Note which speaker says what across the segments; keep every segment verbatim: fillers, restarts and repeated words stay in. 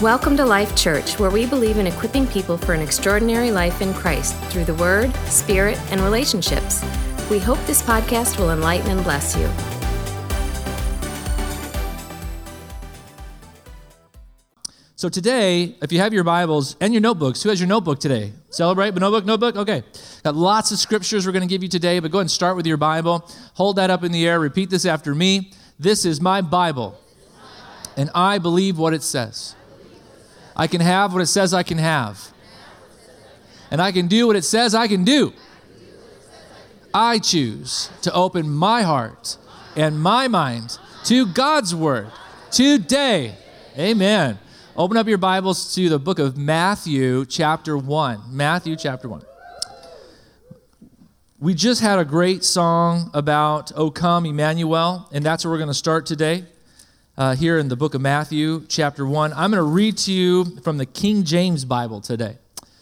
Speaker 1: Welcome to Life Church, where we believe in equipping people for an extraordinary life in Christ through the Word, Spirit, and relationships. We hope this podcast will enlighten and bless you.
Speaker 2: So today, if you have your Bibles and your notebooks, who has your notebook today? Celebrate, notebook, notebook? Okay. Got lots of scriptures we're going to give you today, but go ahead and start with your Bible. Hold that up in the air. Repeat this after me. This is my Bible, and I believe what it says. I can have what it says I can have. And I can do what it says I can do. I choose to open my heart and my mind to God's Word today. Amen. Open up your Bibles to the book of Matthew chapter one. Matthew chapter one. We just had a great song about O Come Emmanuel, and that's where we're going to start today. Uh, here in the book of Matthew, chapter one. I'm going to read to you from the King James Bible today.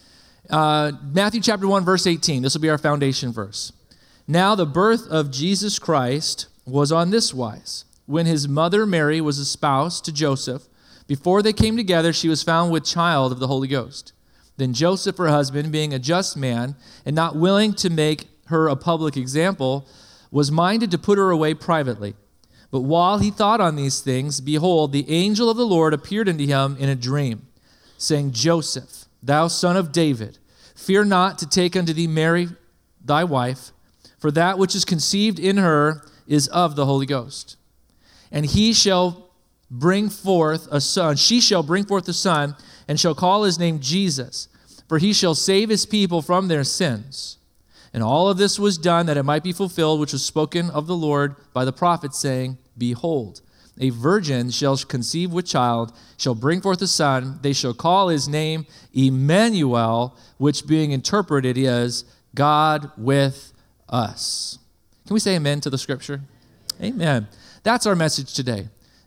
Speaker 2: Uh, Matthew chapter one, verse eighteen. This will be our foundation verse. Now the birth of Jesus Christ was on this wise. When his mother Mary was espoused to Joseph, before they came together, she was found with child of the Holy Ghost. Then Joseph, her husband, being a just man, and not willing to make her a public example, was minded to put her away privately. But while he thought on these things, behold, the angel of the Lord appeared unto him in a dream, saying, Joseph, thou son of David, fear not to take unto thee Mary thy wife, for that which is conceived in her is of the Holy Ghost. And he shall bring forth a son, she shall bring forth a son, and shall call his name Jesus, for he shall save his people from their sins. And all of this was done that it might be fulfilled, which was spoken of the Lord by the prophet, saying, Behold, a virgin shall conceive with child, shall bring forth a son, they shall call his name Emmanuel, which being interpreted is God with us. Can we say amen to the scripture? Amen. That's our message today.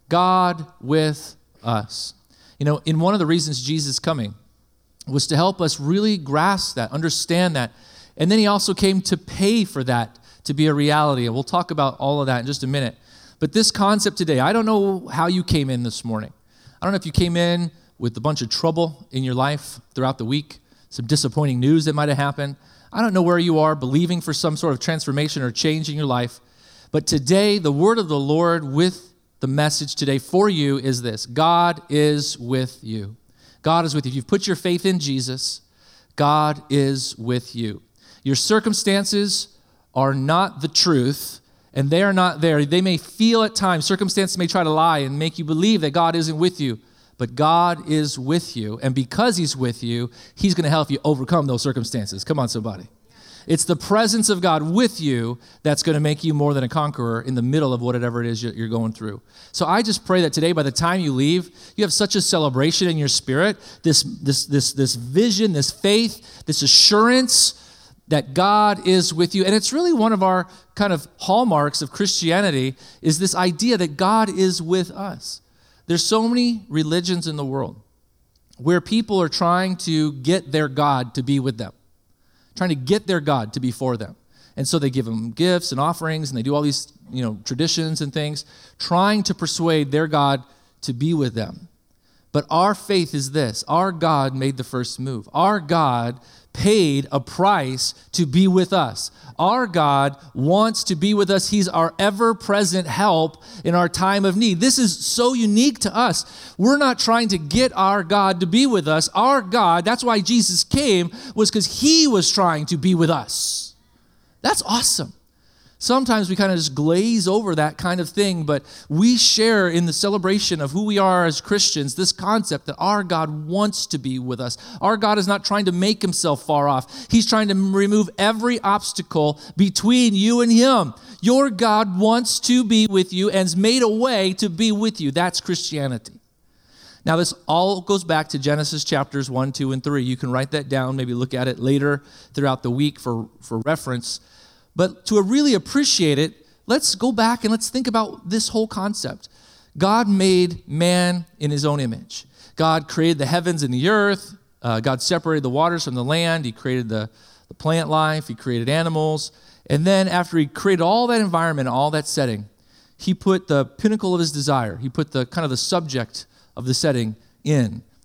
Speaker 2: God with us. You know, in one of the reasons Jesus is coming was to help us really grasp that, understand that. And then he also came to pay for that to be a reality. And we'll talk about all of that in just a minute. But this concept today, I don't know how you came in this morning. I don't know if you came in with a bunch of trouble in your life throughout the week, some disappointing news that might have happened. I don't know where you are believing for some sort of transformation or change in your life. But today, the word of the Lord with the message today for you is this. God is with you. God is with you. If you've put your faith in Jesus, God is with you. Your circumstances are not the truth, and they are not there. They may feel at times, circumstances may try to lie and make you believe that God isn't with you, but God is with you, and because he's with you, he's going to help you overcome those circumstances. Come on, somebody. It's the presence of God with you that's going to make you more than a conqueror in the middle of whatever it is you're going through. So I just pray that today, by the time you leave, you have such a celebration in your spirit, this, this, this, this vision, this faith, this assurance that God is with you. And it's really one of our kind of hallmarks of Christianity is this idea that God is with us. There's so many religions in the world where people are trying to get their God to be with them, trying to get their God to be for them. And so they give them gifts and offerings, and they do all these, you know, traditions and things, trying to persuade their God to be with them. But our faith is this. Our God made the first move. Our God paid a price to be with us. Our God wants to be with us. He's our ever-present help in our time of need. This is so unique to us. We're not trying to get our God to be with us. Our God, that's why Jesus came, was because he was trying to be with us. That's awesome. Sometimes we kind of just glaze over that kind of thing, but we share in the celebration of who we are as Christians this concept that our God wants to be with us. Our God is not trying to make himself far off. He's trying to remove every obstacle between you and him. Your God wants to be with you and has made a way to be with you. That's Christianity. Now, this all goes back to Genesis chapters one, two, and three. You can write that down, maybe look at it later throughout the week for, for reference. But to really appreciate it, let's go back and let's think about this whole concept. God made man in his own image. God created the heavens and the earth. Uh, God separated the waters from the land. He created the, the plant life. He created animals. And then after he created all that environment, all that setting, he put the pinnacle of his desire. He put the kind of the subject of the setting in.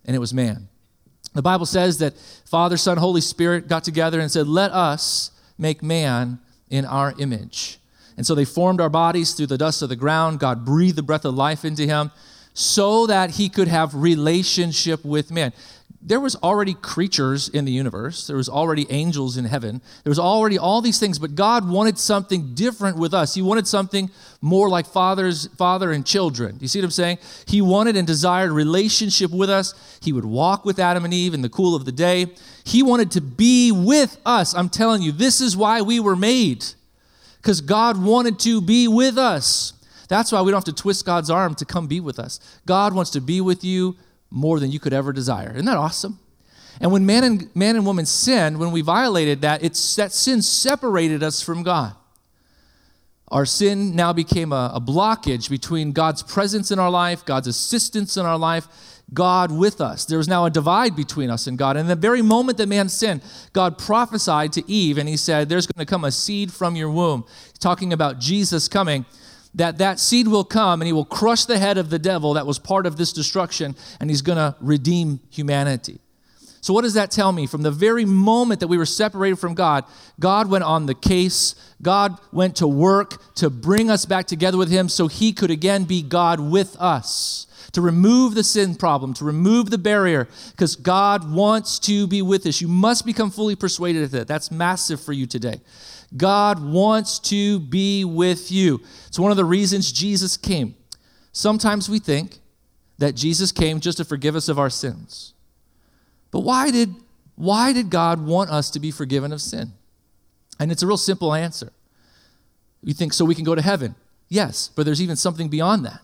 Speaker 2: and it was man. The Bible says that Father, Son, Holy Spirit got together and said, let us make man in our image. And so they formed our bodies through the dust of the ground. God breathed the breath of life into him so that he could have relationship with man. There was already creatures in the universe. There was already angels in heaven. There was already all these things, but God wanted something different with us. He wanted something more like fathers, father and children. Do you see what I'm saying? He wanted and desired relationship with us. He would walk with Adam and Eve in the cool of the day. He wanted to be with us. I'm telling you, this is why we were made, because God wanted to be with us. That's why we don't have to twist God's arm to come be with us. God wants to be with you more than you could ever desire. Isn't that awesome? And when man and man and woman sinned, when we violated that, it's that sin separated us from God. Our sin now became a, a blockage between God's presence in our life, God's assistance in our life, God with us. There was now a divide between us and God. And the very moment that man sinned, God prophesied to Eve, and he said, there's going to come a seed from your womb. He's talking about Jesus coming, that that seed will come and he will crush the head of the devil that was part of this destruction, and he's going to redeem humanity. So what does that tell me? From the very moment that we were separated from God, God went on the case. God went to work to bring us back together with him so he could again be God with us, to remove the sin problem, to remove the barrier, because God wants to be with us. You must become fully persuaded of that. That's massive for you today. God wants to be with you. It's one of the reasons Jesus came. Sometimes we think that Jesus came just to forgive us of our sins. But why did, why did God want us to be forgiven of sin? And it's a real simple answer. You think, so we can go to heaven? Yes, but there's even something beyond that.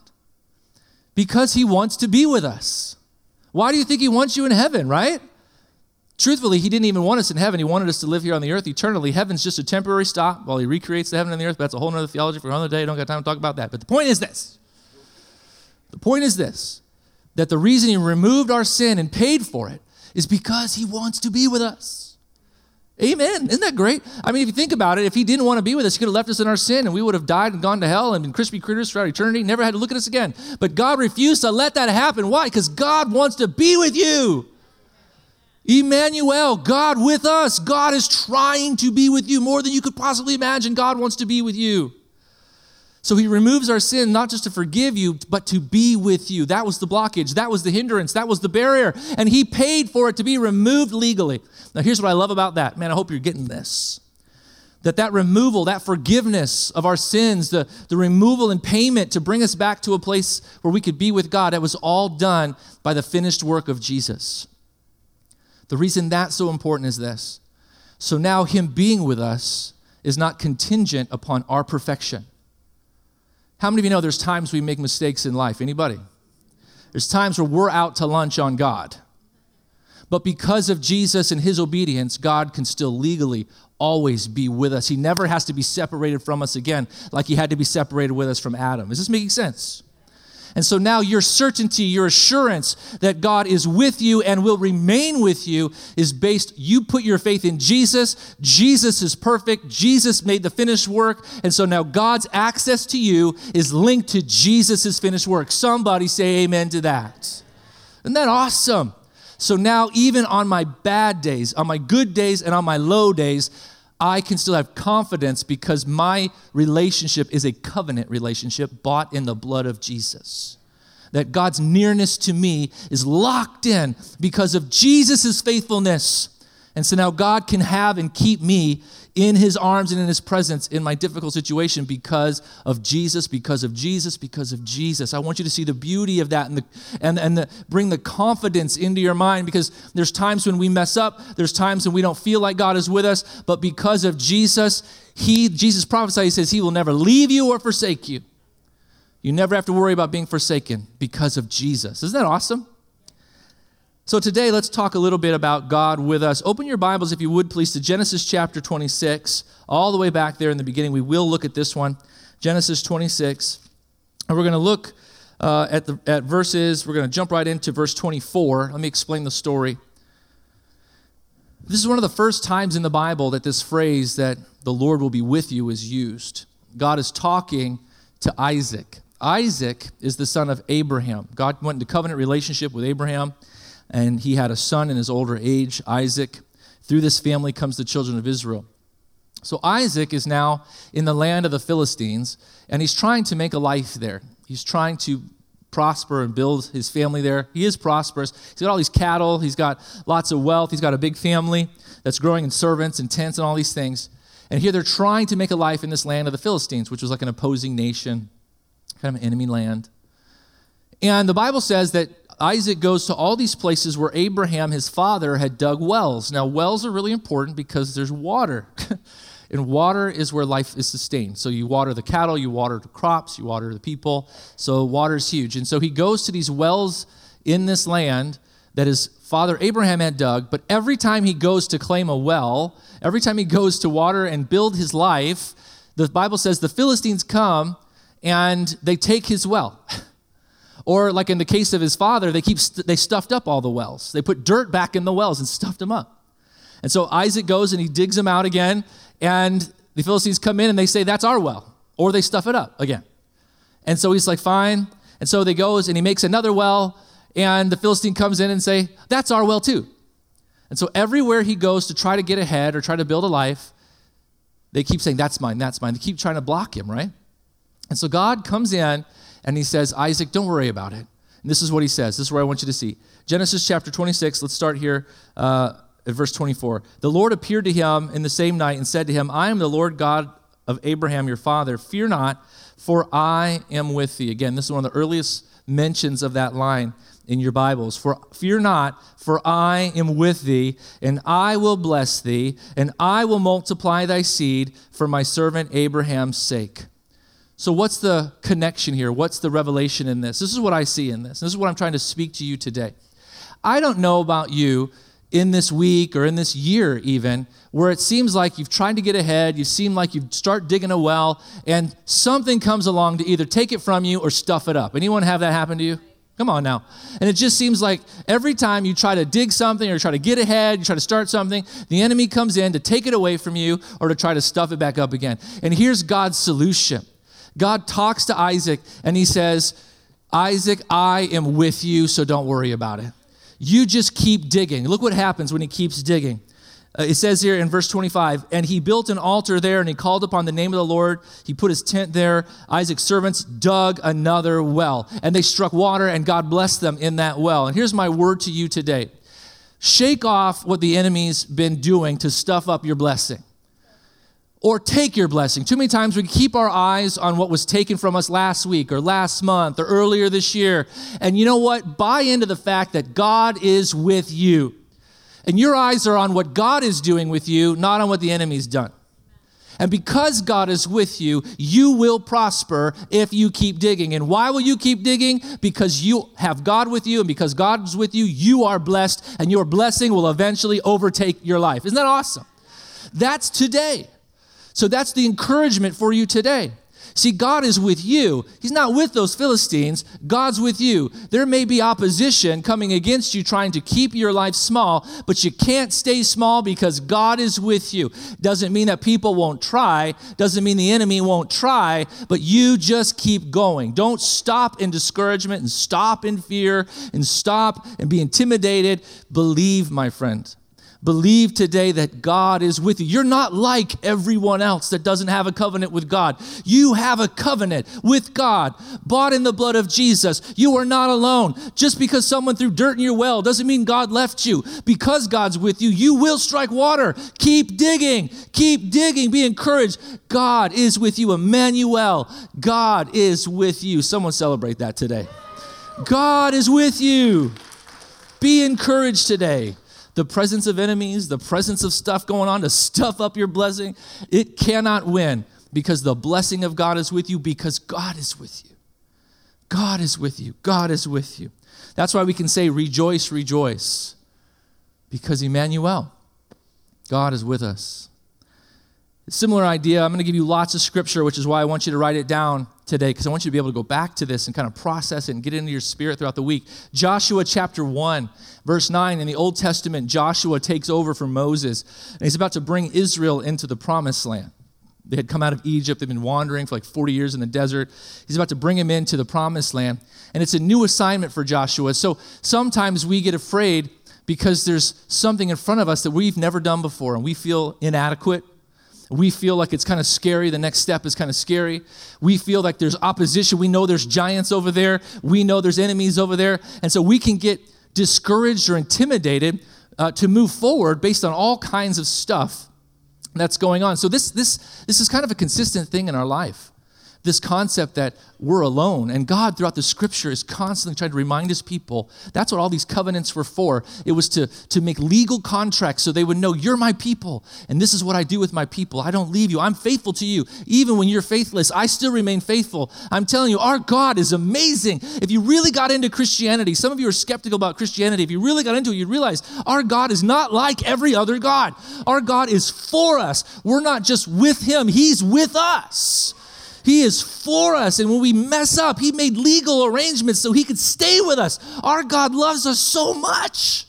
Speaker 2: Because he wants to be with us. Why do you think he wants you in heaven, right? Truthfully, he didn't even want us in heaven. He wanted us to live here on the earth eternally. Heaven's just a temporary stop while he recreates the heaven and the earth. But that's a whole other theology for another day. I don't got time to talk about that. But the point is this. The point is this, that the reason he removed our sin and paid for it is because he wants to be with us. Amen. Isn't that great? I mean, if you think about it, if he didn't want to be with us, he could have left us in our sin and we would have died and gone to hell and been crispy critters throughout eternity, never had to look at us again. But God refused to let that happen. Why? Because God wants to be with you. Emmanuel, God with us. God is trying to be with you more than you could possibly imagine. God wants to be with you. So he removes our sin, not just to forgive you, but to be with you. That was the blockage. That was the hindrance. That was the barrier. And he paid for it to be removed legally. Now, here's what I love about that. Man, I hope you're getting this. That that removal, that forgiveness of our sins, the, the removal and payment to bring us back to a place where we could be with God, that was all done by the finished work of Jesus. The reason that's so important is this. So now him being with us is not contingent upon our perfection. How many of you know there's times we make mistakes in life? Anybody? There's times where we're out to lunch on God. But because of Jesus and his obedience, God can still legally always be with us. He never has to be separated from us again like he had to be separated with us from Adam. Is this making sense? And so now your certainty, your assurance that God is with you and will remain with you is based, you put your faith in Jesus. Jesus is perfect. Jesus made the finished work. And so now God's access to you is linked to Jesus' finished work. Somebody say amen to that. Isn't that awesome? So now even on my bad days, on my good days and on my low days, I can still have confidence because my relationship is a covenant relationship bought in the blood of Jesus. That God's nearness to me is locked in because of Jesus' faithfulness. And so now God can have and keep me in his arms and in his presence in my difficult situation because of Jesus, because of Jesus, because of Jesus. I want you to see the beauty of that and the, and, and the, bring the confidence into your mind, because there's times when we mess up, there's times when we don't feel like God is with us, but because of Jesus, he, Jesus prophesied, he says he will never leave you or forsake you. You never have to worry about being forsaken because of Jesus. Isn't that awesome? So today, let's talk a little bit about God with us. Open your Bibles, if you would, please, to Genesis chapter twenty-six, all the way back there in the beginning. We will look at this one, Genesis twenty-six. And we're going to look uh, at, the, at verses, we're going to jump right into verse twenty-four. Let me explain the story. This is one of the first times in the Bible that this phrase that the Lord will be with you is used. God is talking to Isaac. Isaac is the son of Abraham. God went into covenant relationship with Abraham. and he had a son in his older age, Isaac. Through this family comes the children of Israel. So Isaac is now in the land of the Philistines, and he's trying to make a life there. He's trying to prosper and build his family there. He is prosperous. He's got all these cattle. He's got lots of wealth. He's got a big family that's growing in servants and tents and all these things. And here they're trying to make a life in this land of the Philistines, which was like an opposing nation, kind of an enemy land. And the Bible says that Isaac goes to all these places where Abraham, his father, had dug wells. Now, wells are really important because there's water. And water is where life is sustained. So you water the cattle, you water the crops, you water the people. So water is huge. And so he goes to these wells in this land that his father Abraham had dug. But every time he goes to claim a well, every time he goes to water and build his life, the Bible says the Philistines come and they take his well. Or like in the case of his father, they keep st- they stuffed up all the wells. They put dirt back in the wells and stuffed them up. And so Isaac goes and he digs them out again, and the Philistines come in and they say, that's our well. Or they stuff it up again. And so he's like, fine. And so they goes and he makes another well, and the Philistine comes in and say, that's our well too. And so everywhere he goes to try to get ahead or try to build a life, they keep saying, that's mine, that's mine. They keep trying to block him, right? And so God comes in and he says, Isaac, don't worry about it. And this is what he says. This is where I want you to see. Genesis chapter twenty-six, let's start here uh, at verse twenty-four. The Lord appeared to him in the same night and said to him, I am the Lord God of Abraham your father. Fear not, for I am with thee. Again, this is one of the earliest mentions of that line in your Bibles. For fear not, for I am with thee, and I will bless thee, and I will multiply thy seed for my servant Abraham's sake. So what's the connection here? What's the revelation in this? This is what I see in this. This is what I'm trying to speak to you today. I don't know about you in this week or in this year even, where it seems like you've tried to get ahead, you seem like you start digging a well, and something comes along to either take it from you or stuff it up. Anyone have that happen to you? Come on now. And it just seems like every time you try to dig something or try to get ahead, you try to start something, the enemy comes in to take it away from you or to try to stuff it back up again. And here's God's solution. God talks to Isaac and he says, Isaac, I am with you, so don't worry about it. You just keep digging. Look what happens when he keeps digging. Uh, it says here in verse twenty-five, and he built an altar there and he called upon the name of the Lord. He put his tent there. Isaac's servants dug another well, and they struck water, and God blessed them in that well. And here's my word to you today. Shake off what the enemy's been doing to stuff up your blessing. Or take your blessing. Too many times we keep our eyes on what was taken from us last week or last month or earlier this year. And you know what? Buy into the fact that God is with you. And your eyes are on what God is doing with you, not on what the enemy's done. And because God is with you, you will prosper if you keep digging. And why will you keep digging? Because you have God with you, and because God is with you, you are blessed, and your blessing will eventually overtake your life. Isn't that awesome? That's today. So that's the encouragement for you today. See, God is with you. He's not with those Philistines. God's with you. There may be opposition coming against you trying to keep your life small, but you can't stay small because God is with you. Doesn't mean that people won't try. Doesn't mean the enemy won't try, but you just keep going. Don't stop in discouragement and stop in fear and stop and be intimidated. Believe, my friend. Believe today that God is with you. You're not like everyone else that doesn't have a covenant with God. You have a covenant with God, bought in the blood of Jesus. You are not alone. Just because someone threw dirt in your well doesn't mean God left you. Because God's with you, you will strike water. Keep digging. Keep digging. Be encouraged. God is with you. Emmanuel, God is with you. Someone celebrate that today. God is with you. Be encouraged today. The presence of enemies, the presence of stuff going on to stuff up your blessing, it cannot win because the blessing of God is with you because God is with you. God is with you. God is with you. That's why we can say rejoice, rejoice, because Emmanuel, God is with us. A similar idea, I'm going to give you lots of scripture, which is why I want you to write it down today, because I want you to be able to go back to this and kind of process it and get it into your spirit throughout the week. Joshua chapter one, verse nine, in the Old Testament, Joshua takes over from Moses, and he's about to bring Israel into the promised land. They had come out of Egypt. They've been wandering for like forty years in the desert. He's about to bring them into the promised land. And it's a new assignment for Joshua. So sometimes we get afraid because there's something in front of us that we've never done before, and we feel inadequate. We feel like it's kind of scary. The next step is kind of scary. We feel like there's opposition. We know there's giants over there. We know there's enemies over there. And so we can get discouraged or intimidated uh, to move forward based on all kinds of stuff that's going on. So this this this is kind of a consistent thing in our life. This concept that we're alone, and God throughout the scripture is constantly trying to remind his people. That's what all these covenants were for. It was to, to make legal contracts so they would know you're my people, and this is what I do with my people. I don't leave you. I'm faithful to you. Even when you're faithless, I still remain faithful. I'm telling you, our God is amazing. If you really got into Christianity, some of you are skeptical about Christianity. If you really got into it, you'd realize our God is not like every other God. Our God is for us. We're not just with him. He's with us. He is for us, and when we mess up, he made legal arrangements so he could stay with us. Our God loves us so much.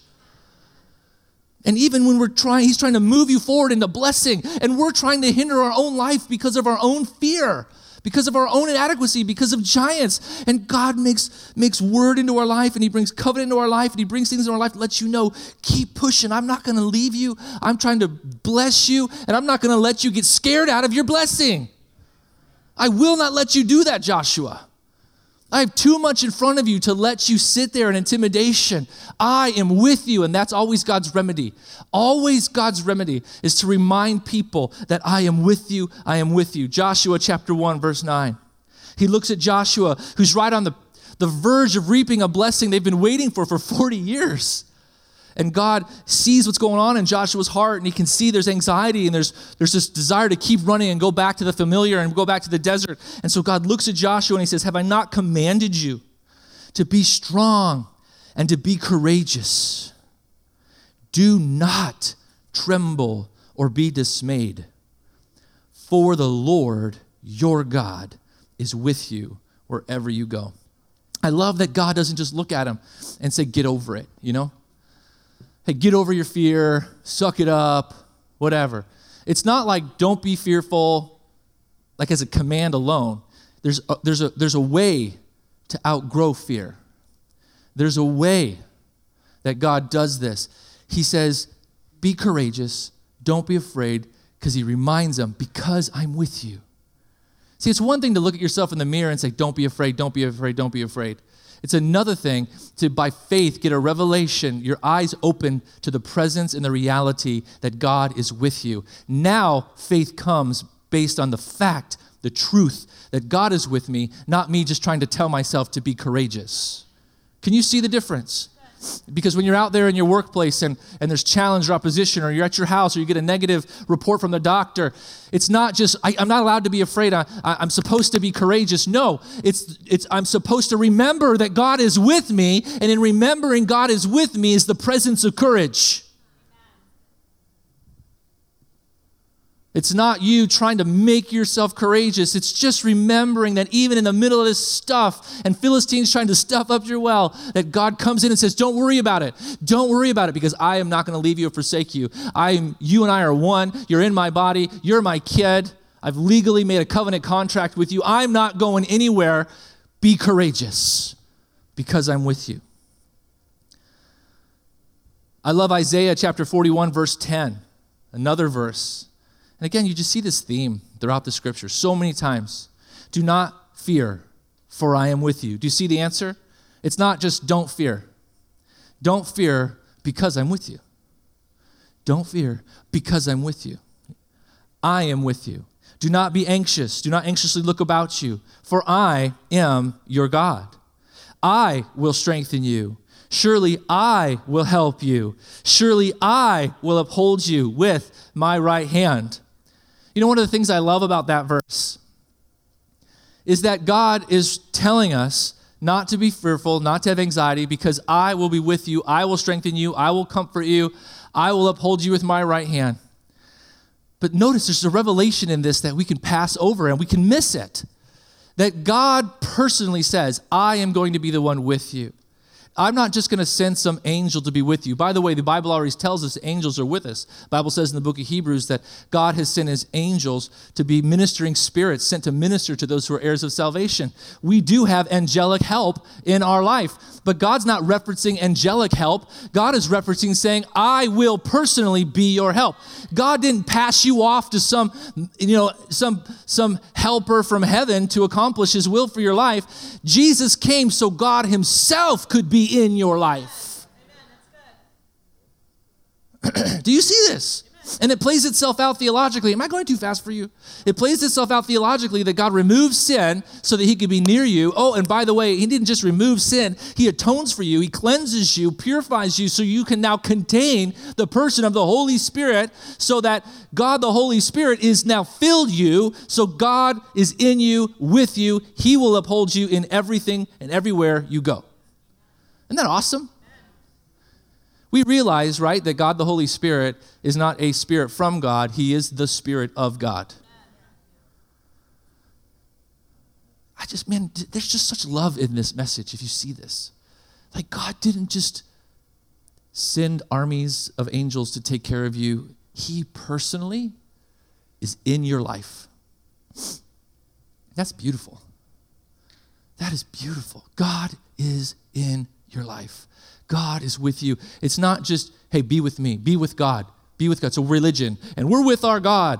Speaker 2: And even when we're trying, he's trying to move you forward into blessing, and we're trying to hinder our own life because of our own fear, because of our own inadequacy, because of giants. And God makes, makes word into our life, and he brings covenant into our life, and he brings things into our life to let you know, keep pushing. I'm not going to leave you. I'm trying to bless you, and I'm not going to let you get scared out of your blessing. I will not let you do that, Joshua. I have too much in front of you to let you sit there in intimidation. I am with you, and that's always God's remedy. Always God's remedy is to remind people that I am with you, I am with you. Joshua chapter one, verse nine. He looks at Joshua, who's right on the, the verge of reaping a blessing they've been waiting for for forty years. And God sees what's going on in Joshua's heart, and he can see there's anxiety, and there's, there's this desire to keep running and go back to the familiar and go back to the desert. And so God looks at Joshua and he says, have I not commanded you to be strong and to be courageous? Do not tremble or be dismayed, for the Lord your God is with you wherever you go. I love that God doesn't just look at him and say, get over it, you know? Hey, get over your fear, suck it up, whatever. It's not like don't be fearful, like as a command alone. There's a, there's a, there's a way to outgrow fear. There's a way that God does this. He says, be courageous, don't be afraid, because he reminds them, because I'm with you. See, it's one thing to look at yourself in the mirror and say, don't be afraid, don't be afraid, don't be afraid. It's another thing to, by faith, get a revelation, your eyes open to the presence and the reality that God is with you. Now, faith comes based on the fact, the truth, that God is with me, not me just trying to tell myself to be courageous. Can you see the difference? Because when you're out there in your workplace and, and there's challenge or opposition, or you're at your house or you get a negative report from the doctor, it's not just, I, I'm not allowed to be afraid, I, I, I'm supposed to be courageous. No, it's, it's I'm supposed to remember that God is with me, and in remembering God is with me is the presence of courage. It's not you trying to make yourself courageous. It's just remembering that even in the middle of this stuff and Philistines trying to stuff up your well, that God comes in and says, don't worry about it. Don't worry about it, because I am not going to leave you or forsake you. I am, you and I are one. You're in my body. You're my kid. I've legally made a covenant contract with you. I'm not going anywhere. Be courageous, because I'm with you. I love Isaiah chapter forty-one, verse ten, another verse. And again, you just see this theme throughout the scripture so many times. Do not fear, for I am with you. Do you see the answer? It's not just don't fear. Don't fear because I'm with you. Don't fear because I'm with you. I am with you. Do not be anxious. Do not anxiously look about you, for I am your God. I will strengthen you. Surely I will help you. Surely I will uphold you with my right hand. You know, one of the things I love about that verse is that God is telling us not to be fearful, not to have anxiety, because I will be with you. I will strengthen you. I will comfort you. I will uphold you with my right hand. But notice there's a revelation in this that we can pass over and we can miss it. That God personally says, I am going to be the one with you. I'm not just going to send some angel to be with you. By the way, the Bible already tells us angels are with us. The Bible says in the book of Hebrews that God has sent his angels to be ministering spirits sent to minister to those who are heirs of salvation. We do have angelic help in our life, but God's not referencing angelic help. God is referencing saying, I will personally be your help. God didn't pass you off to some, you know, some, some helper from heaven to accomplish his will for your life. Jesus came so God himself could be in your life. Amen. Do you see this? Amen. And it plays itself out theologically. Am I going too fast for you? It plays itself out theologically that God removes sin so that he could be near you. Oh, and by the way, he didn't just remove sin. He atones for you. He cleanses you, purifies you so you can now contain the person of the Holy Spirit so that God, the Holy Spirit, is now filled you. So God is in you, with you. He will uphold you in everything and everywhere you go. Isn't that awesome? We realize, right, that God the Holy Spirit is not a spirit from God. He is the Spirit of God. I just, man, there's just such love in this message if you see this. Like God didn't just send armies of angels to take care of you. He personally is in your life. That's beautiful. That is beautiful. God is in your life. God is with you. It's not just, hey, be with me, be with God, be with God. So religion, and we're with our God.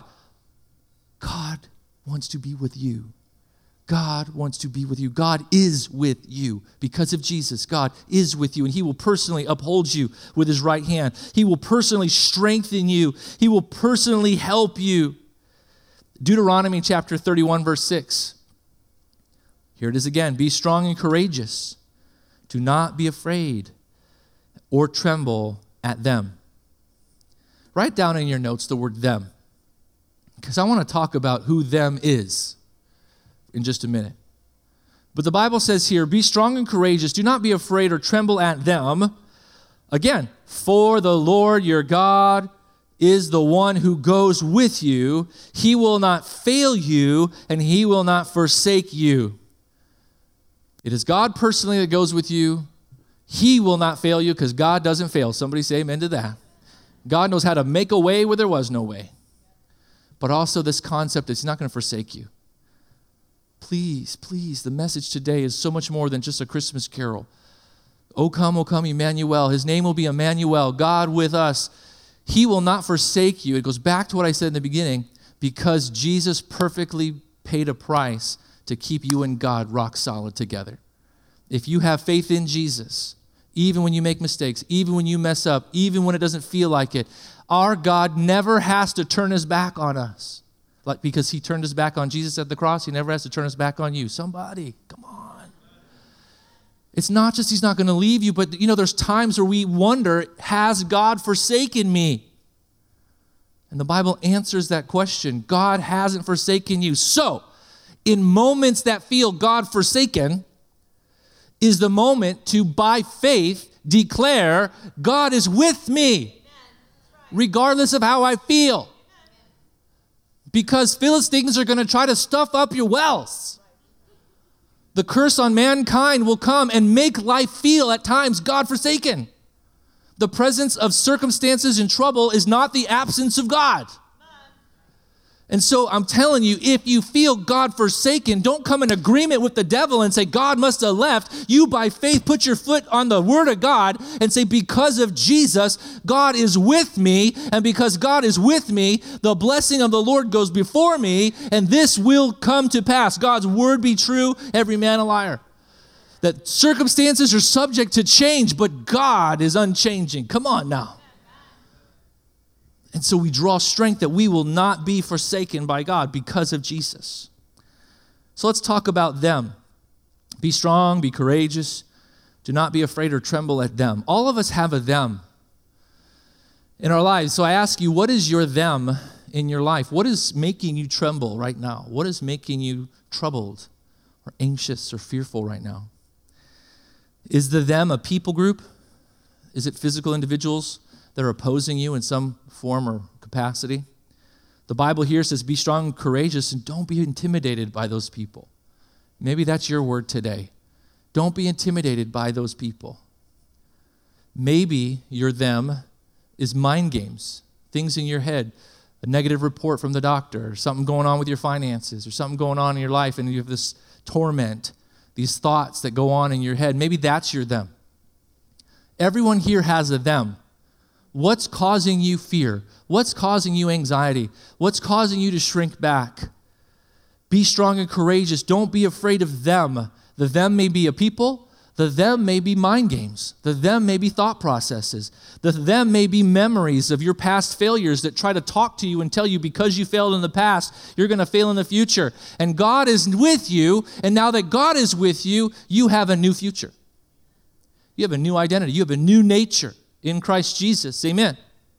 Speaker 2: God wants to be with you. God wants to be with you. God is with you. Because of Jesus, God is with you, and he will personally uphold you with his right hand. He will personally strengthen you. He will personally help you. Deuteronomy chapter thirty-one, verse six. Here it is again. Be strong and courageous. Do not be afraid or tremble at them. Write down in your notes the word them, because I want to talk about who them is in just a minute. But the Bible says here, be strong and courageous. Do not be afraid or tremble at them. Again, for the Lord your God is the one who goes with you. He will not fail you, and he will not forsake you. It is God personally that goes with you. He will not fail you because God doesn't fail. Somebody say amen to that. God knows how to make a way where there was no way. But also this concept that he's not going to forsake you. Please, please, the message today is so much more than just a Christmas carol. O come, O come, Emmanuel. His name will be Emmanuel, God with us. He will not forsake you. It goes back to what I said in the beginning, because Jesus perfectly paid a price to keep you and God rock solid together. If you have faith in Jesus, even when you make mistakes, even when you mess up, even when it doesn't feel like it, our God never has to turn his back on us. Like because he turned his back on Jesus at the cross, he never has to turn his back on you. Somebody, come on. It's not just he's not going to leave you, but you know, there's times where we wonder, has God forsaken me? And the Bible answers that question. God hasn't forsaken you. So, in moments that feel God forsaken, is the moment to, by faith, declare, God is with me, regardless of how I feel. Because Philistines are going to try to stuff up your wells. The curse on mankind will come and make life feel at times God-forsaken. The presence of circumstances and trouble is not the absence of God. And so I'm telling you, if you feel God forsaken, don't come in agreement with the devil and say, God must have left. You, by faith, put your foot on the word of God and say, because of Jesus, God is with me. And because God is with me, the blessing of the Lord goes before me, and this will come to pass. God's word be true, every man a liar. That circumstances are subject to change, but God is unchanging. Come on now. And so we draw strength that we will not be forsaken by God because of Jesus. So let's talk about them. Be strong, be courageous. Do not be afraid or tremble at them. All of us have a them in our lives. So I ask you, what is your them in your life? What is making you tremble right now? What is making you troubled or anxious or fearful right now? Is the them a people group? Is it physical individuals that are opposing you in some form or capacity? The Bible here says, be strong and courageous, and don't be intimidated by those people. Maybe that's your word today. Don't be intimidated by those people. Maybe your them is mind games, things in your head, a negative report from the doctor, or something going on with your finances, or something going on in your life, and you have this torment, these thoughts that go on in your head. Maybe that's your them. Everyone here has a them. What's causing you fear? What's causing you anxiety? What's causing you to shrink back? Be strong and courageous. Don't be afraid of them. The them may be a people. The them may be mind games. The them may be thought processes. The them may be memories of your past failures that try to talk to you and tell you because you failed in the past, you're going to fail in the future. And God is with you, and now that God is with you, you have a new future. You have a new identity. You have a new nature in Christ Jesus. Amen.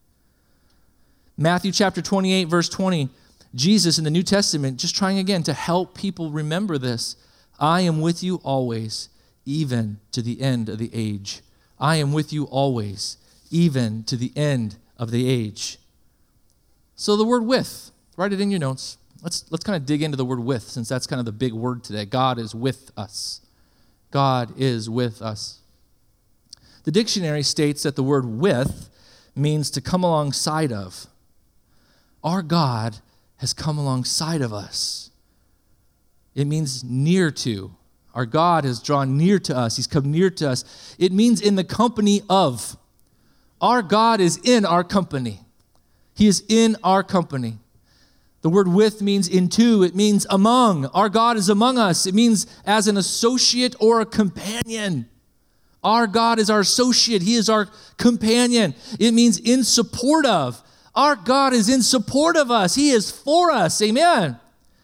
Speaker 2: Matthew chapter twenty-eight, verse twenty, Jesus in the New Testament, just trying again to help people remember this. I am with you always, even to the end of the age. I am with you always, even to the end of the age. So the word with, write it in your notes. Let's, let's kind of dig into the word with, since that's kind of the big word today. God is with us. God is with us. The dictionary states that the word with means to come alongside of. Our God has come alongside of us. It means near to. Our God has drawn near to us. He's come near to us. It means in the company of. Our God is in our company. He is in our company. The word with means into. It means among. Our God is among us. It means as an associate or a companion. Our God is our associate. He is our companion. It means in support of. Our God is in support of us. He is for us. Amen.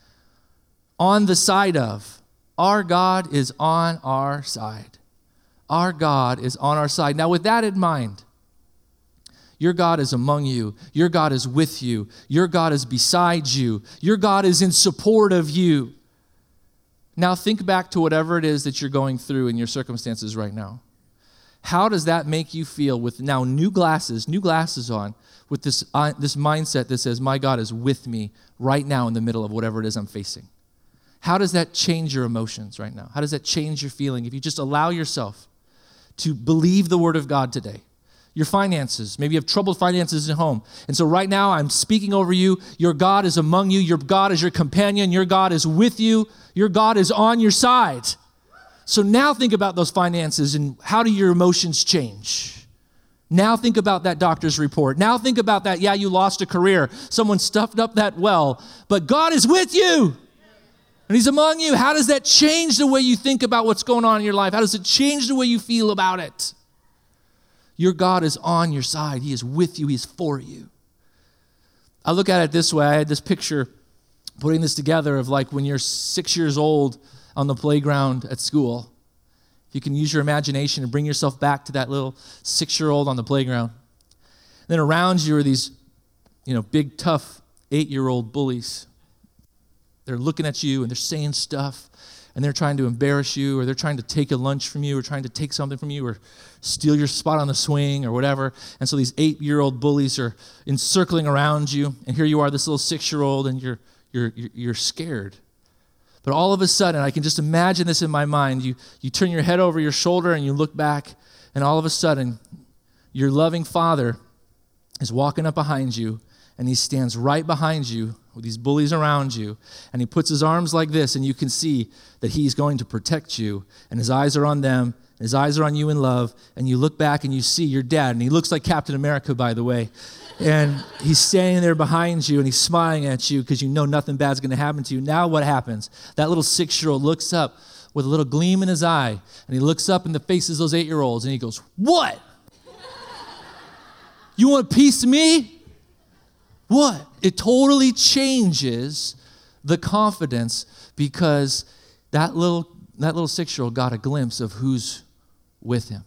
Speaker 2: On the side of. Our God is on our side. Our God is on our side. Now, with that in mind, your God is among you. Your God is with you. Your God is beside you. Your God is in support of you. Now, think back to whatever it is that you're going through in your circumstances right now. How does that make you feel with now new glasses, new glasses on, with this, uh, this mindset that says, my God is with me right now in the middle of whatever it is I'm facing? How does that change your emotions right now? How does that change your feeling if you just allow yourself to believe the word of God today? Your finances, maybe you have troubled finances at home. And so right now I'm speaking over you. Your God is among you. Your God is your companion. Your God is with you. Your God is on your side. So now think about those finances and how do your emotions change? Now think about that doctor's report. Now think about that, yeah, you lost a career. Someone stuffed up that well, but God is with you. And he's among you. How does that change the way you think about what's going on in your life? How does it change the way you feel about it? Your God is on your side. He is with you. He is for you. I look at it this way. I had this picture, putting this together, of like when you're six years old on the playground at school. You can use your imagination and bring yourself back to that little six-year-old on the playground. And then around you are these, you know, big, tough eight-year-old bullies. They're looking at you and they're saying stuff, and they're trying to embarrass you, or they're trying to take a lunch from you, or trying to take something from you, or steal your spot on the swing, or whatever. And so these eight-year-old bullies are encircling around you, and here you are, this little six-year-old, and you're you're you're scared. But all of a sudden, I can just imagine this in my mind. You you turn your head over your shoulder and you look back, and all of a sudden, your loving Father is walking up behind you, and he stands right behind you with these bullies around you, and he puts his arms like this, and you can see that he's going to protect you, and his eyes are on them, and his eyes are on you in love, and you look back and you see your dad, and he looks like Captain America, by the way, and he's standing there behind you, and he's smiling at you because you know nothing bad's going to happen to you. Now what happens? That little six-year-old looks up with a little gleam in his eye, and he looks up in the faces of those eight-year-olds, and he goes, "What? You want a piece of me?" What? It totally changes the confidence, because that little that little six-year-old got a glimpse of who's with him.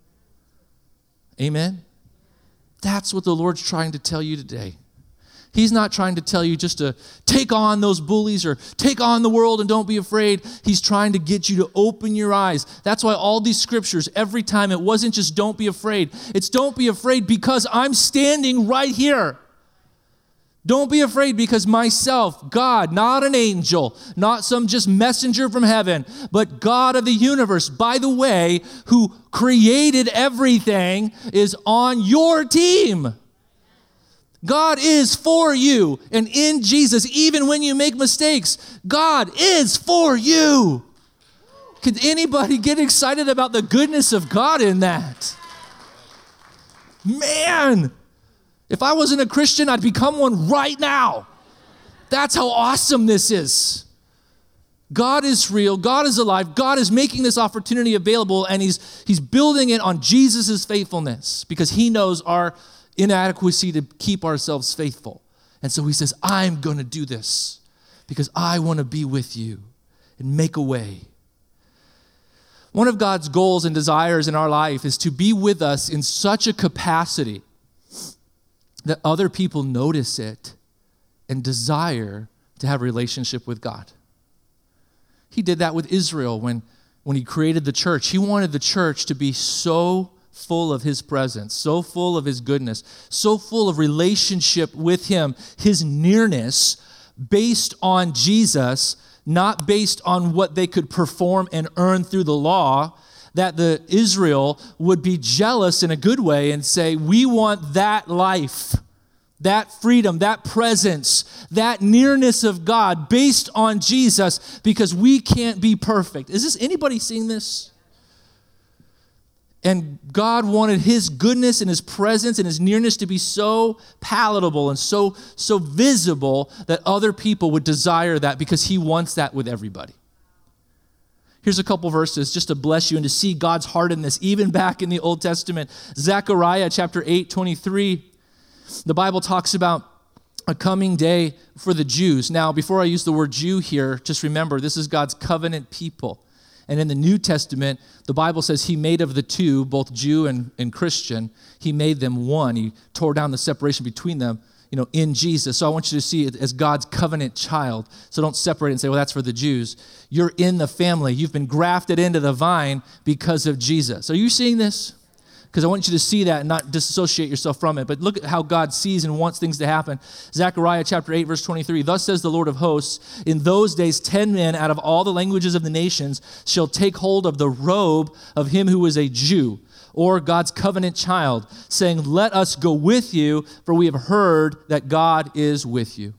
Speaker 2: Amen? That's what the Lord's trying to tell you today. He's not trying to tell you just to take on those bullies or take on the world and don't be afraid. He's trying to get you to open your eyes. That's why all these scriptures, every time, it wasn't just don't be afraid. It's don't be afraid because I'm standing right here. Don't be afraid because myself, God, not an angel, not some just messenger from heaven, but God of the universe, by the way, who created everything, is on your team. God is for you. And in Jesus, even when you make mistakes, God is for you. Can anybody get excited about the goodness of God in that? Man, if I wasn't a Christian, I'd become one right now. That's how awesome this is. God is real. God is alive. God is making this opportunity available, and he's, he's building it on Jesus' faithfulness because he knows our inadequacy to keep ourselves faithful. And so he says, I'm going to do this because I want to be with you and make a way. One of God's goals and desires in our life is to be with us in such a capacity that other people notice it and desire to have a relationship with God. He did that with Israel when, when he created the church. He wanted the church to be so full of his presence, so full of his goodness, so full of relationship with him, his nearness, based on Jesus, not based on what they could perform and earn through the law, that the Israel would be jealous in a good way and say, we want that life, that freedom, that presence, that nearness of God based on Jesus because we can't be perfect. Is this anybody seeing this? And God wanted his goodness and his presence and his nearness to be so palatable and so, so visible that other people would desire that because he wants that with everybody. Here's a couple verses just to bless you and to see God's heart in this, even back in the Old Testament. Zechariah chapter eight, twenty-three, the Bible talks about a coming day for the Jews. Now, before I use the word Jew here, just remember, this is God's covenant people. And in the New Testament, the Bible says he made of the two, both Jew and, and Christian, he made them one. He tore down the separation between them, you know, in Jesus. So I want you to see it as God's covenant child. So don't separate and say, well, that's for the Jews. You're in the family. You've been grafted into the vine because of Jesus. Are you seeing this? Because I want you to see that and not disassociate yourself from it. But look at how God sees and wants things to happen. Zechariah chapter eight, verse twenty-three, thus says the Lord of hosts, in those days ten men out of all the languages of the nations shall take hold of the robe of him who is a Jew, or God's covenant child, saying, let us go with you, for we have heard that God is with you.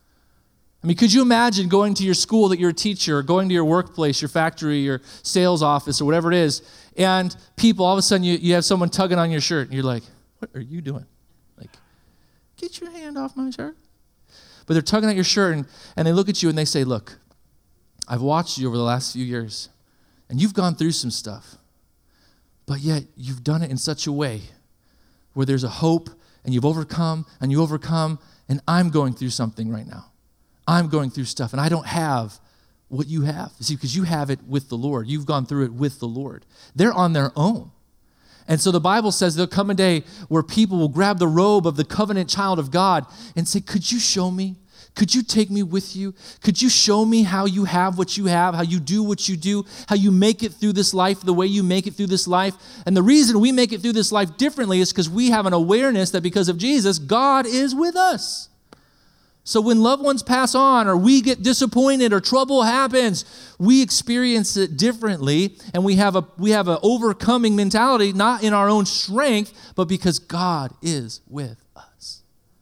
Speaker 2: I mean, could you imagine going to your school that you're a teacher, or going to your workplace, your factory, your sales office, or whatever it is, and people, all of a sudden, you, you have someone tugging on your shirt, and you're like, what are you doing? Like, get your hand off my shirt. But they're tugging at your shirt, and, and they look at you, and they say, look, I've watched you over the last few years, and you've gone through some stuff, but yet you've done it in such a way where there's a hope, and you've overcome, and you overcome, and I'm going through something right now. I'm going through stuff, and I don't have what you have. See, because you have it with the Lord. You've gone through it with the Lord. They're on their own. And so the Bible says there'll come a day where people will grab the robe of the covenant child of God and say, could you show me? Could you take me with you? Could you show me how you have what you have, how you do what you do, how you make it through this life the way you make it through this life? And the reason we make it through this life differently is because we have an awareness that because of Jesus, God is with us. So when loved ones pass on or we get disappointed or trouble happens, we experience it differently, and we have a we have an overcoming mentality, not in our own strength, but because God is with us.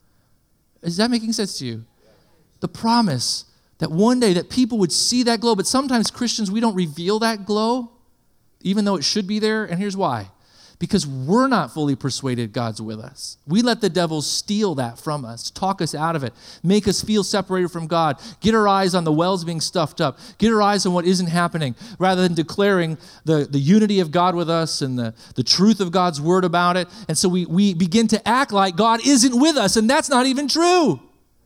Speaker 2: Is that making sense to you? The promise that one day that people would see that glow, but sometimes Christians, we don't reveal that glow, even though it should be there, and here's why. Because we're not fully persuaded God's with us. We let the devil steal that from us, talk us out of it, make us feel separated from God, get our eyes on the wells being stuffed up, get our eyes on what isn't happening, rather than declaring the, the unity of God with us and the, the truth of God's word about it. And so we, we begin to act like God isn't with us, and that's not even true.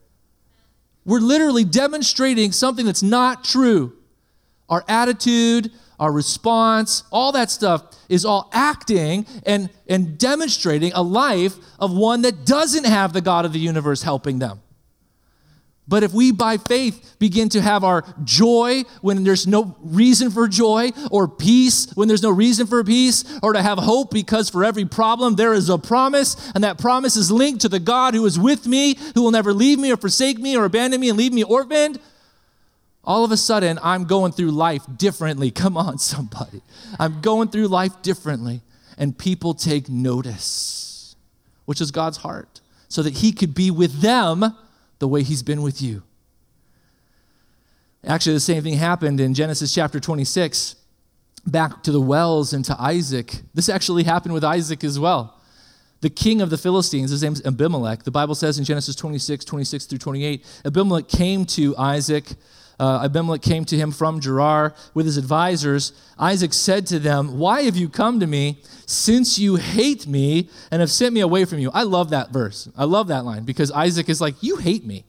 Speaker 2: We're literally demonstrating something that's not true. Our attitude, our response, all that stuff is all acting and, and demonstrating a life of one that doesn't have the God of the universe helping them. But if we, by faith, begin to have our joy when there's no reason for joy, or peace when there's no reason for peace, or to have hope because for every problem there is a promise, and that promise is linked to the God who is with me, who will never leave me or forsake me or abandon me and leave me orphaned, all of a sudden I'm going through life differently. Come on, somebody. I'm going through life differently, and people take notice, which is God's heart, so that he could be with them the way he's been with you. Actually, the same thing happened in Genesis chapter twenty-six, back to the wells and to Isaac. This actually happened with Isaac as well. The king of the Philistines, his name's Abimelech. The Bible says in Genesis twenty-six, twenty-six through twenty-eight, Abimelech came to Isaac. Uh, Abimelech came to him from Gerar with his advisors. Isaac said to them, "Why have you come to me, since you hate me and have sent me away from you?" I love that verse. I love that line, because Isaac is like, you hate me.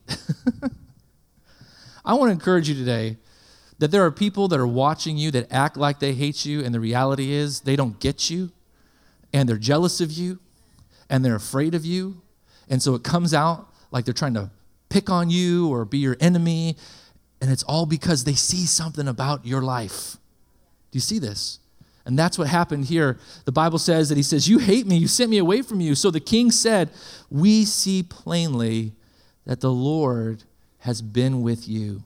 Speaker 2: I want to encourage you today that there are people that are watching you that act like they hate you, and the reality is they don't get you, and they're jealous of you, and they're afraid of you, and so it comes out like they're trying to pick on you or be your enemy. And it's all because they see something about your life. Do you see this? And that's what happened here. The Bible says that he says, "You hate me, you sent me away from you." So the king said, "We see plainly that the Lord has been with you."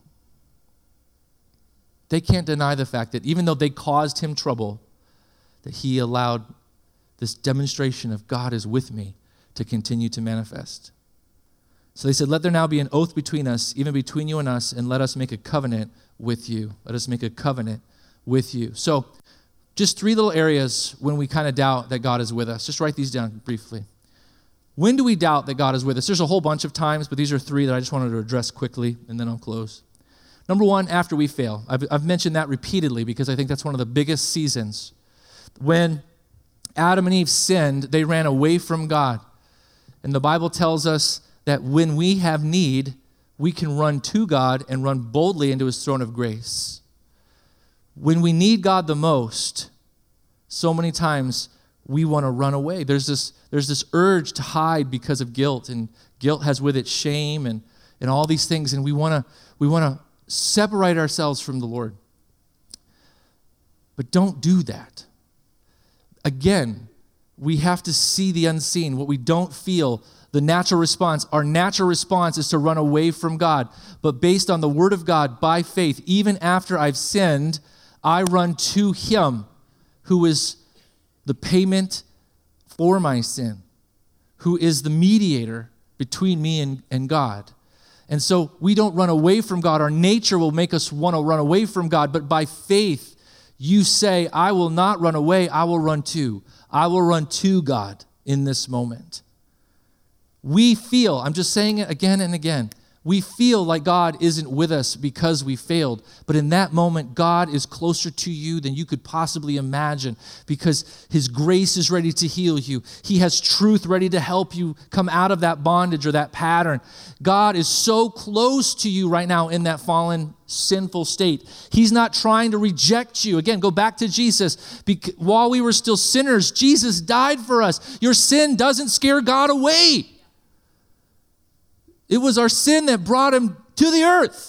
Speaker 2: They can't deny the fact that even though they caused him trouble, that he allowed this demonstration of God is with me to continue to manifest. So they said, "Let there now be an oath between us, even between you and us, and let us make a covenant with you." Let us make a covenant with you. So just three little areas when we kind of doubt that God is with us. Just write these down briefly. When do we doubt that God is with us? There's a whole bunch of times, but these are three that I just wanted to address quickly, and then I'll close. Number one, after we fail. I've, I've mentioned that repeatedly because I think that's one of the biggest seasons. When Adam and Eve sinned, they ran away from God. And the Bible tells us that when we have need, we can run to God and run boldly into his throne of grace. When we need God the most, so many times we want to run away. There's this, there's this urge to hide because of guilt, and guilt has with it shame and, and all these things, and we want to we want to separate ourselves from the Lord. But don't do that. Again, we have to see the unseen, what we don't feel. The natural response, our natural response is to run away from God. But based on the word of God, by faith, even after I've sinned, I run to him who is the payment for my sin, who is the mediator between me and, and God. And so we don't run away from God. Our nature will make us want to run away from God. But by faith, you say, I will not run away, I will run to. I will run to God in this moment. We feel, I'm just saying it again and again, we feel like God isn't with us because we failed. But in that moment, God is closer to you than you could possibly imagine, because his grace is ready to heal you. He has truth ready to help you come out of that bondage or that pattern. God is so close to you right now in that fallen, sinful state. He's not trying to reject you. Again, go back to Jesus. Bec- while we were still sinners, Jesus died for us. Your sin doesn't scare God away. It was our sin that brought him to the earth.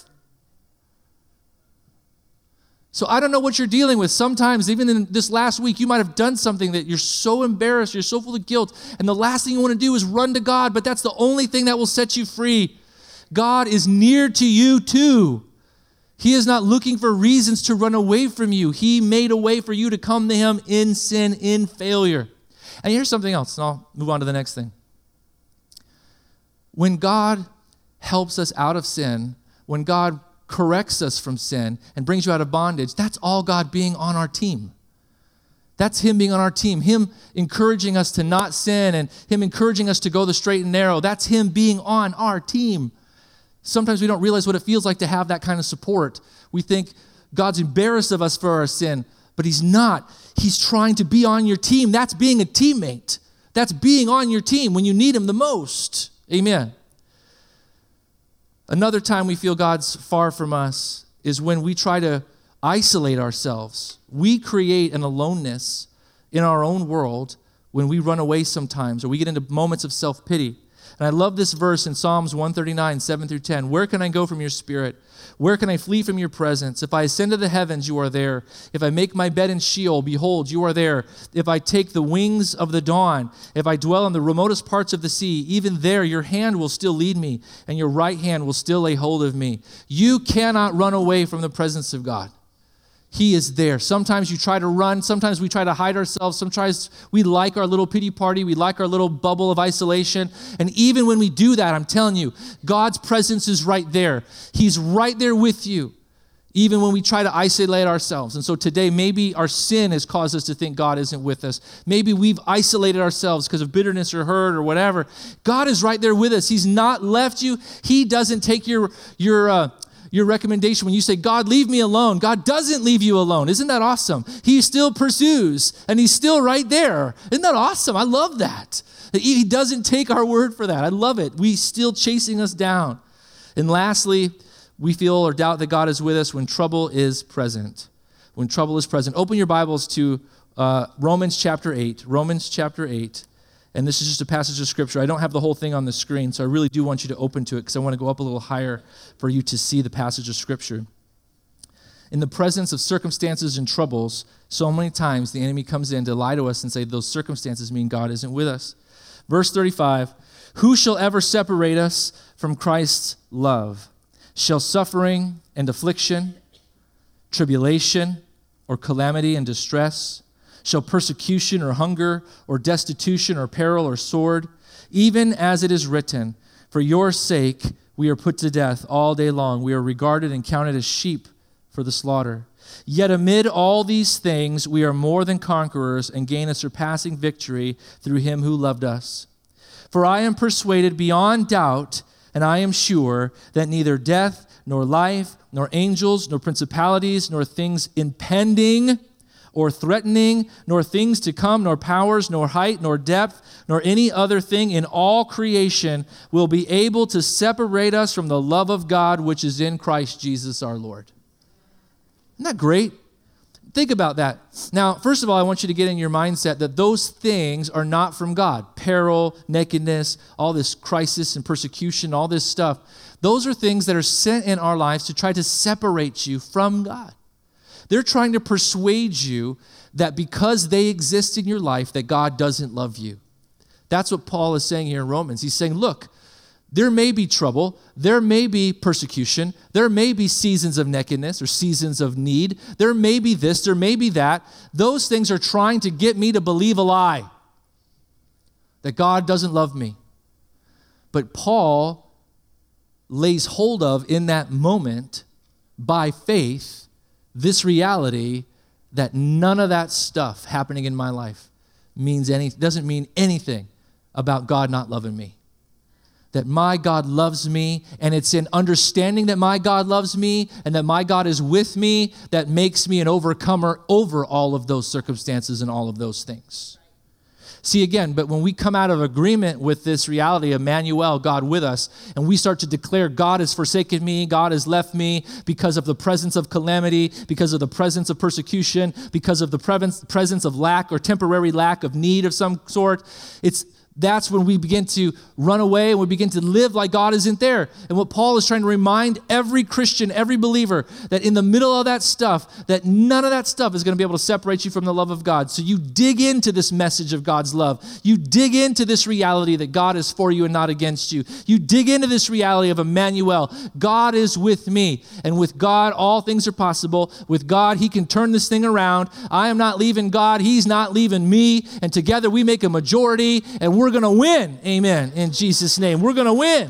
Speaker 2: So I don't know what you're dealing with. Sometimes, even in this last week, you might have done something that you're so embarrassed, you're so full of guilt, and the last thing you want to do is run to God, but that's the only thing that will set you free. God is near to you too. He is not looking for reasons to run away from you. He made a way for you to come to him in sin, in failure. And here's something else, and I'll move on to the next thing. When God helps us out of sin, when God corrects us from sin and brings you out of bondage, that's all God being on our team. That's him being on our team, him encouraging us to not sin and him encouraging us to go the straight and narrow. That's him being on our team. Sometimes we don't realize what it feels like to have that kind of support. We think God's embarrassed of us for our sin, but he's not. He's trying to be on your team. That's being a teammate. That's being on your team when you need him the most. Amen. Another time we feel God's far from us is when we try to isolate ourselves. We create an aloneness in our own world when we run away sometimes, or we get into moments of self-pity. And I love this verse in Psalms one thirty-nine, seven through ten. Where can I go from your spirit? Where can I flee from your presence? If I ascend to the heavens, you are there. If I make my bed in Sheol, behold, you are there. If I take the wings of the dawn, if I dwell in the remotest parts of the sea, even there your hand will still lead me, and your right hand will still lay hold of me. You cannot run away from the presence of God. He is there. Sometimes you try to run. Sometimes we try to hide ourselves. Sometimes we like our little pity party. We like our little bubble of isolation. And even when we do that, I'm telling you, God's presence is right there. He's right there with you, even when we try to isolate ourselves. And so today, maybe our sin has caused us to think God isn't with us. Maybe we've isolated ourselves because of bitterness or hurt or whatever. God is right there with us. He's not left you. He doesn't take your, your, uh, your recommendation when you say, God, leave me alone. God doesn't leave you alone. Isn't that awesome? He still pursues, and he's still right there. Isn't that awesome? I love that. He doesn't take our word for that. I love it. He's still chasing us down. And lastly, we feel or doubt that God is with us when trouble is present. When trouble is present. Open your Bibles to uh, Romans chapter eight. Romans chapter eight. And this is just a passage of Scripture. I don't have the whole thing on the screen, so I really do want you to open to it because I want to go up a little higher for you to see the passage of Scripture. In the presence of circumstances and troubles, so many times the enemy comes in to lie to us and say those circumstances mean God isn't with us. Verse thirty-five, who shall ever separate us from Christ's love? Shall suffering and affliction, tribulation, or calamity and distress? Shall persecution or hunger or destitution or peril or sword? Even as it is written, for your sake we are put to death all day long. We are regarded and counted as sheep for the slaughter. Yet amid all these things we are more than conquerors and gain a surpassing victory through him who loved us. For I am persuaded beyond doubt, and I am sure that neither death nor life, nor angels, nor principalities, nor things impending or threatening, nor things to come, nor powers, nor height, nor depth, nor any other thing in all creation will be able to separate us from the love of God which is in Christ Jesus our Lord. Isn't that great? Think about that. Now, first of all, I want you to get in your mindset that those things are not from God. Peril, nakedness, all this crisis and persecution, all this stuff. Those are things that are sent in our lives to try to separate you from God. They're trying to persuade you that because they exist in your life, that God doesn't love you. That's what Paul is saying here in Romans. He's saying, look, there may be trouble, there may be persecution, there may be seasons of nakedness or seasons of need, there may be this, there may be that. Those things are trying to get me to believe a lie, that God doesn't love me. But Paul lays hold of in that moment, by faith, this reality that none of that stuff happening in my life means any, doesn't mean anything about God not loving me. That my God loves me, and it's in understanding that my God loves me and that my God is with me that makes me an overcomer over all of those circumstances and all of those things. See, again, but when we come out of agreement with this reality, Emmanuel, God with us, and we start to declare, God has forsaken me, God has left me because of the presence of calamity, because of the presence of persecution, because of the presence of lack or temporary lack of need of some sort, it's that's when we begin to run away and we begin to live like God isn't there. And what Paul is trying to remind every Christian, every believer, that in the middle of that stuff, that none of that stuff is going to be able to separate you from the love of God. So you dig into this message of God's love. You dig into this reality that God is for you and not against you. You dig into this reality of Emmanuel. God is with me. And with God, all things are possible. With God, he can turn this thing around. I am not leaving God. He's not leaving me. And together we make a majority, and we're We're going to win. Amen. In Jesus' name. We're going to win.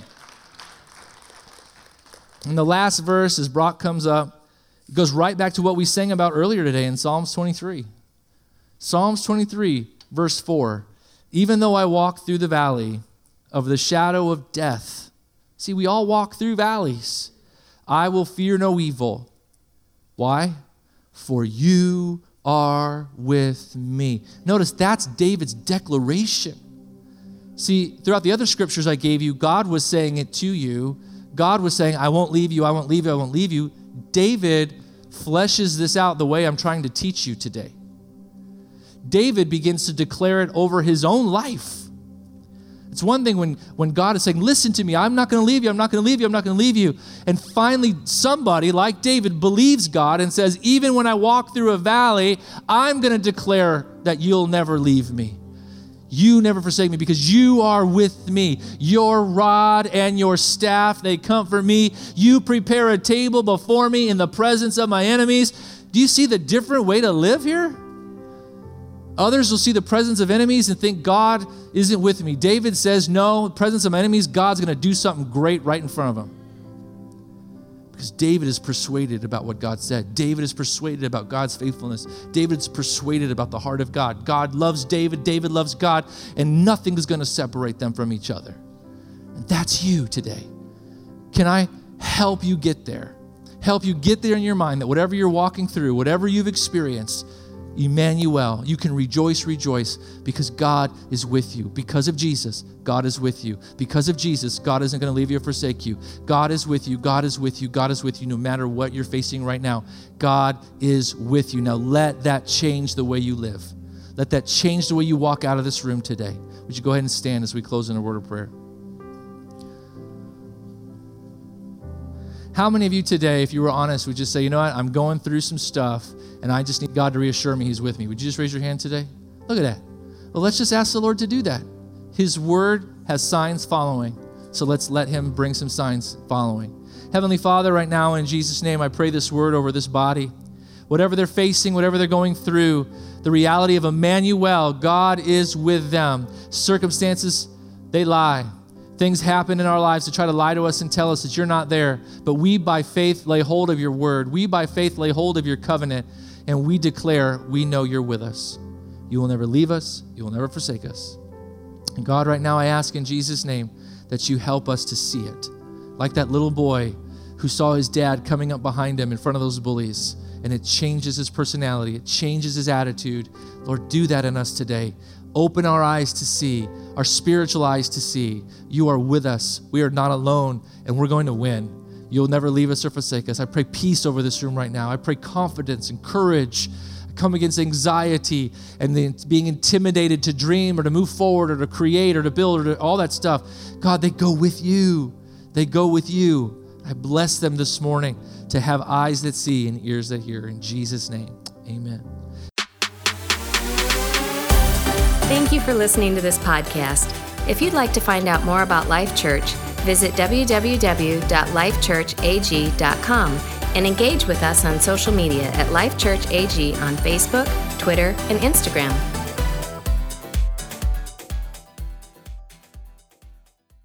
Speaker 2: And the last verse, as Brock comes up, it goes right back to what we sang about earlier today in Psalms twenty-three. Psalms twenty-three, verse four. Even though I walk through the valley of the shadow of death. See, we all walk through valleys. I will fear no evil. Why? For you are with me. Notice that's David's declaration. See, throughout the other scriptures I gave you, God was saying it to you. God was saying, I won't leave you, I won't leave you, I won't leave you. David fleshes this out the way I'm trying to teach you today. David begins to declare it over his own life. It's one thing when, when God is saying, listen to me, I'm not going to leave you, I'm not going to leave you, I'm not going to leave you. And finally, somebody like David believes God and says, even when I walk through a valley, I'm going to declare that you'll never leave me. You never forsake me because you are with me. Your rod and your staff, they comfort me. You prepare a table before me in the presence of my enemies. Do you see the different way to live here? Others will see the presence of enemies and think God isn't with me. David says, no, presence of enemies, God's going to do something great right in front of him. Because David is persuaded about what God said. David is persuaded about God's faithfulness. David's persuaded about the heart of God. God loves David. David loves God. And nothing is going to separate them from each other. And that's you today. Can I help you get there? Help you get there in your mind that whatever you're walking through, whatever you've experienced, Emmanuel, you can rejoice, rejoice, because God is with you. Because of Jesus, God is with you. Because of Jesus, God isn't going to leave you or forsake you. God is with you. God is with you. God is with you no matter what you're facing right now. God is with you. Now let that change the way you live. Let that change the way you walk out of this room today. Would you go ahead and stand as we close in a word of prayer? How many of you today, if you were honest, would just say, you know what, I'm going through some stuff and I just need God to reassure me he's with me. Would you just raise your hand today? Look at that. Well, let's just ask the Lord to do that. His word has signs following. So let's let him bring some signs following. Heavenly Father, right now in Jesus' name, I pray this word over this body. Whatever they're facing, whatever they're going through, the reality of Emmanuel, God is with them. Circumstances, they lie. Things happen in our lives to try to lie to us and tell us that you're not there. But we by faith lay hold of your word. We by faith lay hold of your covenant. And we declare we know you're with us. You will never leave us. You will never forsake us. And God, right now I ask in Jesus' name that you help us to see it. Like that little boy who saw his dad coming up behind him in front of those bullies. And it changes his personality. It changes his attitude. Lord, do that in us today. Open our eyes to see, our spiritual eyes to see. You are with us. We are not alone, and we're going to win. You'll never leave us or forsake us. I pray peace over this room right now. I pray confidence and courage. I come against anxiety and the, being intimidated to dream or to move forward or to create or to build or to, all that stuff. God, they go with you. They go with you. I bless them this morning to have eyes that see and ears that hear. In Jesus' name, amen.
Speaker 1: Thank you for listening to this podcast. If you'd like to find out more about Life Church, visit w w w dot life church a g dot com and engage with us on social media at Life Church A G on Facebook, Twitter, and Instagram.